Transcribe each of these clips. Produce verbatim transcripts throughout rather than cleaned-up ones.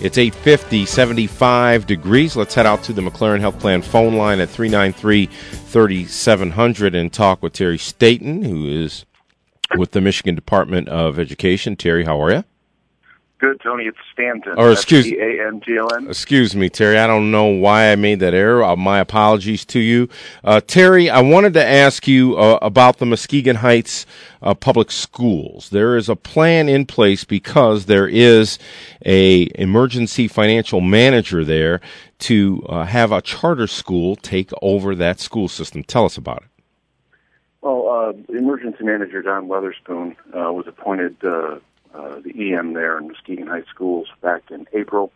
It's eight fifty, seventy-five degrees. Let's head out to the McLaren Health Plan phone line at three nine three, three seven zero zero and talk with Terry Staten, who is with the Michigan Department of Education. Terry, how are you? Good, Tony. It's Stanton. Or excuse, S T A N T O N. Excuse me, Terry. I don't know why I made that error. Uh, my apologies to you. Uh, Terry, I wanted to ask you uh, about the Muskegon Heights uh, Public Schools. There is a plan in place because there is a emergency financial manager there to uh, have a charter school take over that school system. Tell us about it. Well, uh, emergency manager Don Weatherspoon uh, was appointed uh, Uh, the E M there in Muskegon Heights Schools back in April.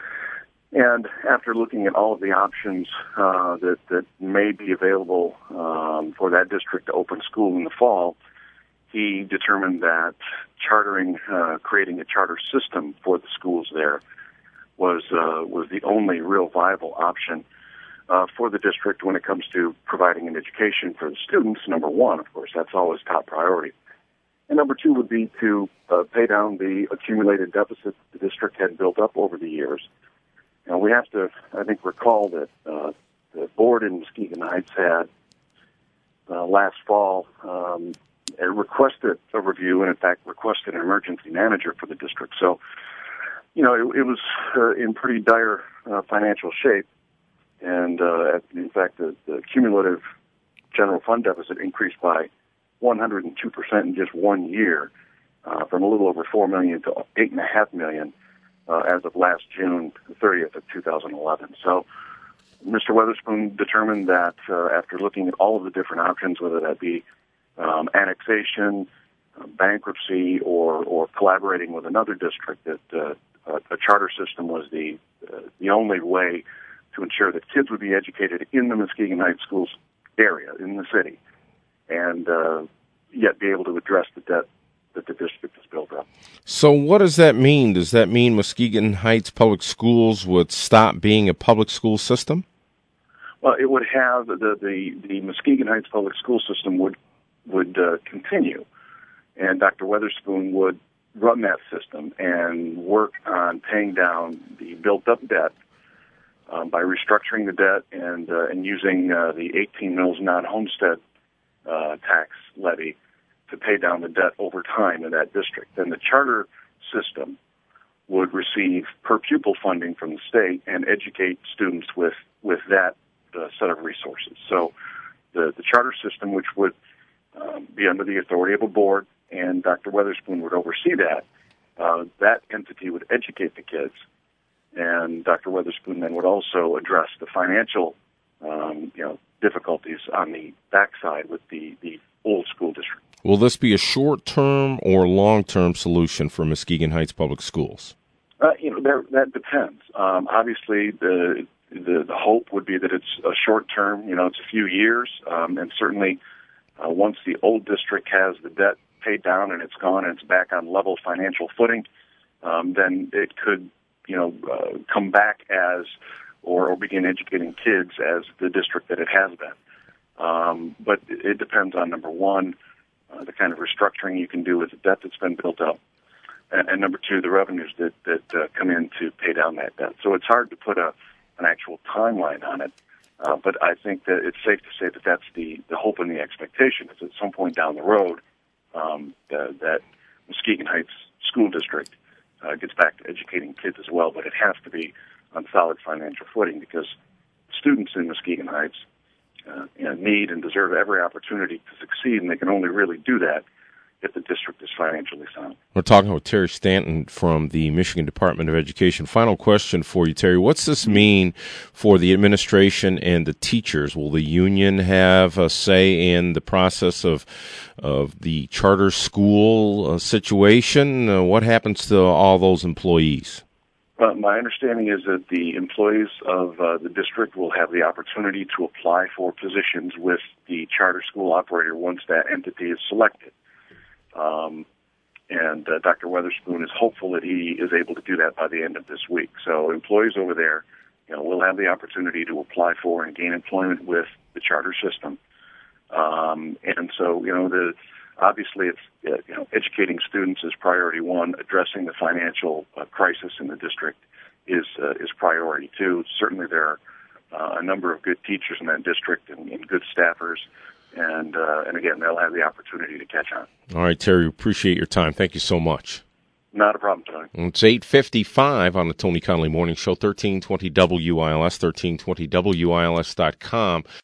And after looking at all of the options uh, that, that may be available um, for that district to open school in the fall, he determined that chartering, uh, creating a charter system for the schools there was uh, was the only real viable option uh, for the district when it comes to providing an education for the students. Number one, of course, that's always top priority. And number two would be to uh, pay down the accumulated deficit the district had built up over the years. And we have to, I think, recall that uh, the board in Muskegon Heights had uh, last fall um, requested a review and, in fact, requested an emergency manager for the district. So, you know, it, it was uh, in pretty dire uh, financial shape. And, uh, in fact, the, the cumulative general fund deficit increased by one hundred two percent in just one year, uh, from a little over four million dollars to eight point five million dollars uh, as of last June thirtieth of two thousand eleven. So Mister Weatherspoon determined that uh, after looking at all of the different options, whether that be um, annexation, uh, bankruptcy, or, or collaborating with another district, that uh, a, a charter system was the, uh, the only way to ensure that kids would be educated in the Muskegon Heights schools area, in the city, and uh, yet be able to address the debt that the district has built up. So what does that mean? Does that mean Muskegon Heights Public Schools would stop being a public school system? Well, it would have, the the, the Muskegon Heights Public School System would, would uh, continue, and Doctor Weatherspoon would run that system and work on paying down the built-up debt um, by restructuring the debt and, uh, and using uh, the eighteen mills non-homestead Uh, tax levy to pay down the debt over time in that district. Then the charter system would receive per pupil funding from the state and educate students with, with that uh, set of resources. So the, the charter system, which would um, be under the authority of a board, and Doctor Weatherspoon would oversee that, uh, that entity would educate the kids, and Doctor Weatherspoon then would also address the financial um, you know, difficulties on the backside with the, the old school district. Will this be a short-term or long-term solution for Muskegon Heights Public Schools? Uh, you know, there, that depends. Um, obviously, the, the the hope would be that it's a short-term. You know, it's a few years, um, and certainly uh, once the old district has the debt paid down and it's gone and it's back on level financial footing, um, then it could, you know, uh, come back as Or, or begin educating kids as the district that it has been. Um, but it depends on, number one, uh, the kind of restructuring you can do with the debt that's been built up, and, and number two, the revenues that, that uh, come in to pay down that debt. So it's hard to put a, an actual timeline on it, uh, but I think that it's safe to say that that's the, the hope and the expectation is at some point down the road um, uh, that Muskegon Heights School District uh, gets back to educating kids as well, but it has to be on solid financial footing, because students in Muskegon Heights uh, you know, need and deserve every opportunity to succeed, and they can only really do that if the district is financially sound. We're talking with Terry Stanton from the Michigan Department of Education. Final question for you, Terry. What's this mean for the administration and the teachers? Will the union have a say in the process of of the charter school uh, situation? Uh, what happens to all those employees? Uh, my understanding is that the employees of uh, the district will have the opportunity to apply for positions with the charter school operator once that entity is selected. Um, and uh, Doctor Weatherspoon is hopeful that he is able to do that by the end of this week. So employees over there, you know, will have the opportunity to apply for and gain employment with the charter system. Um, and so, you know, the Obviously, it's uh, you know educating students is priority one. Addressing the financial uh, crisis in the district priority too. Certainly, there are uh, a number of good teachers in that district and, and good staffers, and uh, and again, they'll have the opportunity to catch on. All right, Terry, appreciate your time. Thank you so much. Not a problem, Tony. It's eight fifty-five on the Tony Connolly Morning Show, thirteen twenty W I L S, thirteen twenty W I L S dot com.